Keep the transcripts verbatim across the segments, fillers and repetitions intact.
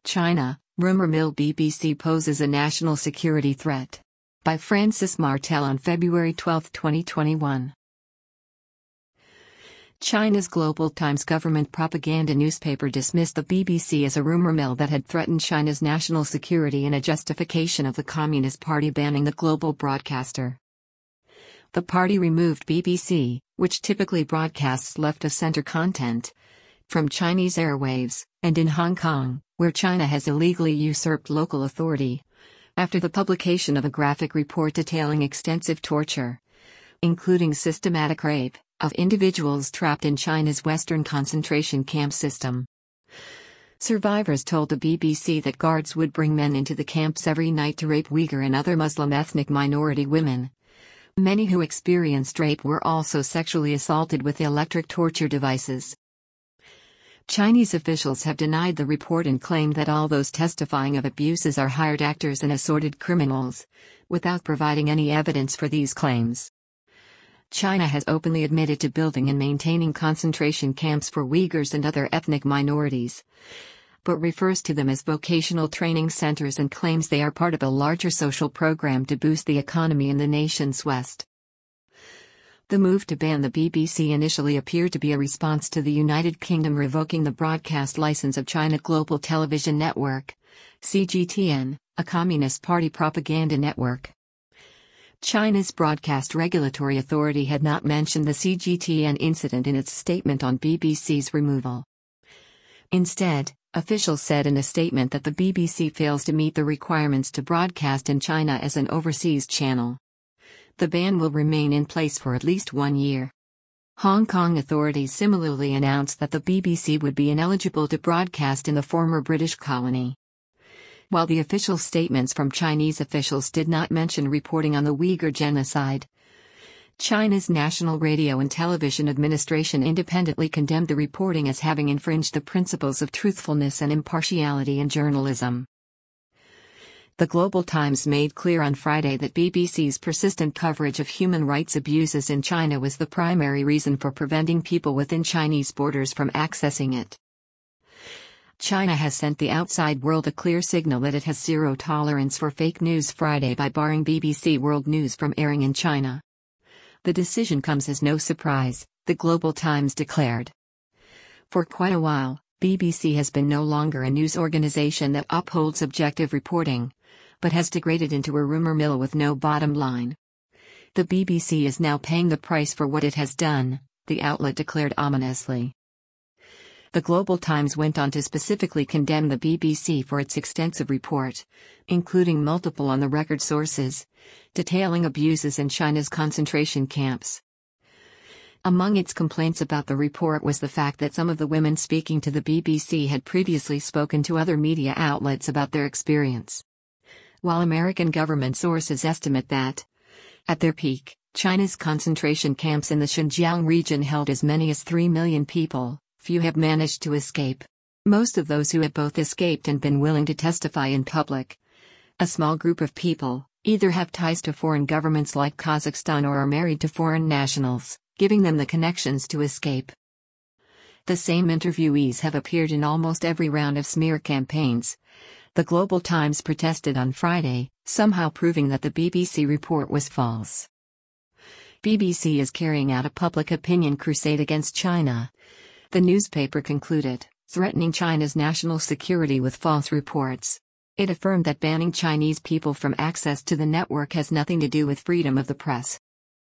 China, rumor mill B B C poses a national security threat. By Francis Martel on February twelfth, twenty twenty-one. China's Global Times government propaganda newspaper dismissed the B B C as a rumor mill that had threatened China's national security in a justification of the Communist Party banning the global broadcaster. The party removed B B C, which typically broadcasts left-of-center content, from Chinese airwaves, and in Hong Kong, where China has illegally usurped local authority, after the publication of a graphic report detailing extensive torture, including systematic rape, of individuals trapped in China's Western concentration camp system. Survivors told the B B C that guards would bring men into the camps every night to rape Uyghur and other Muslim ethnic minority women. Many who experienced rape were also sexually assaulted with electric torture devices. Chinese officials have denied the report and claimed that all those testifying of abuses are hired actors and assorted criminals, without providing any evidence for these claims. China has openly admitted to building and maintaining concentration camps for Uyghurs and other ethnic minorities, but refers to them as vocational training centers and claims they are part of a larger social program to boost the economy in the nation's west. The move to ban the B B C initially appeared to be a response to the United Kingdom revoking the broadcast license of China Global Television Network, C G T N, a Communist Party propaganda network. China's Broadcast Regulatory Authority had not mentioned the C G T N incident in its statement on B B C's removal. Instead, officials said in a statement that the B B C fails to meet the requirements to broadcast in China as an overseas channel. The ban will remain in place for at least one year. Hong Kong authorities similarly announced that the B B C would be ineligible to broadcast in the former British colony. While the official statements from Chinese officials did not mention reporting on the Uyghur genocide, China's National Radio and Television Administration independently condemned the reporting as having infringed the principles of truthfulness and impartiality in journalism. The Global Times made clear on Friday that B B C's persistent coverage of human rights abuses in China was the primary reason for preventing people within Chinese borders from accessing it. China has sent the outside world a clear signal that it has zero tolerance for fake news Friday by barring B B C World News from airing in China. The decision comes as no surprise, the Global Times declared. For quite a while, B B C has been no longer a news organization that upholds objective reporting, but has degraded into a rumor mill with no bottom line. The B B C is now paying the price for what it has done, the outlet declared ominously. The Global Times went on to specifically condemn the B B C for its extensive report, including multiple on-the-record sources, detailing abuses in China's concentration camps. Among its complaints about the report was the fact that some of the women speaking to the B B C had previously spoken to other media outlets about their experience. While American government sources estimate that, at their peak, China's concentration camps in the Xinjiang region held as many as three million people, few have managed to escape. Most of those who have both escaped and been willing to testify in public. A small group of people either have ties to foreign governments like Kazakhstan or are married to foreign nationals, giving them the connections to escape. The same interviewees have appeared in almost every round of smear campaigns. The Global Times protested on Friday, somehow proving that the B B C report was false. B B C is carrying out a public opinion crusade against China, the newspaper concluded, threatening China's national security with false reports. It affirmed that banning Chinese people from access to the network has nothing to do with freedom of the press.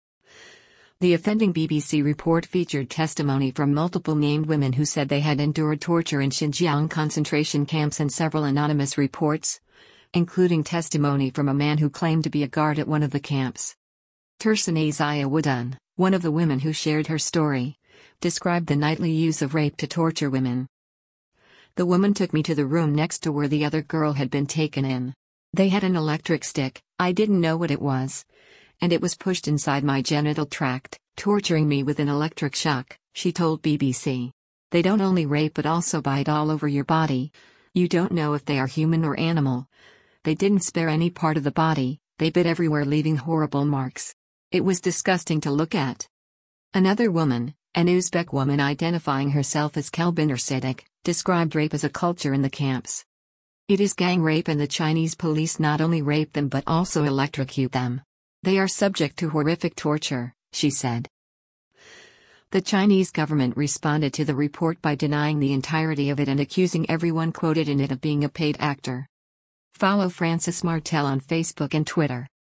The offending B B C report featured testimony from multiple named women who said they had endured torture in Xinjiang concentration camps and several anonymous reports, including testimony from a man who claimed to be a guard at one of the camps. Tersane Zayawudun, one of the women who shared her story, described the nightly use of rape to torture women. The woman took me to the room next to where the other girl had been taken in. They had an electric stick, I didn't know what it was, and it was pushed inside my genital tract, torturing me with an electric shock, she told B B C. They don't only rape but also bite all over your body. You don't know if they are human or animal. They didn't spare any part of the body, they bit everywhere, leaving horrible marks. It was disgusting to look at. Another woman, an Uzbek woman identifying herself as Kelbin or Siddiq, described rape as a culture in the camps. It is gang rape, and the Chinese police not only rape them but also electrocute them. They are subject to horrific torture, she said. The Chinese government responded to the report by denying the entirety of it and accusing everyone quoted in it of being a paid actor. Follow Francis Martel on Facebook and Twitter.